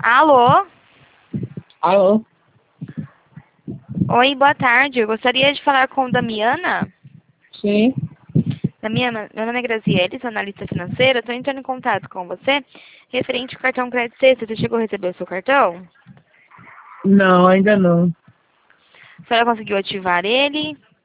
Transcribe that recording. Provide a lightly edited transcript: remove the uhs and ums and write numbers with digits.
Alô? Alô? Oi, boa tarde. Eu gostaria de falar com Damiana. Sim. Damiana, meu nome é Graziele, sou analista financeira. Estou entrando em contato com você referente ao cartão Crédito Sexta. Você chegou a receber o seu cartão? Não, ainda não. A senhora conseguiu ativar ele?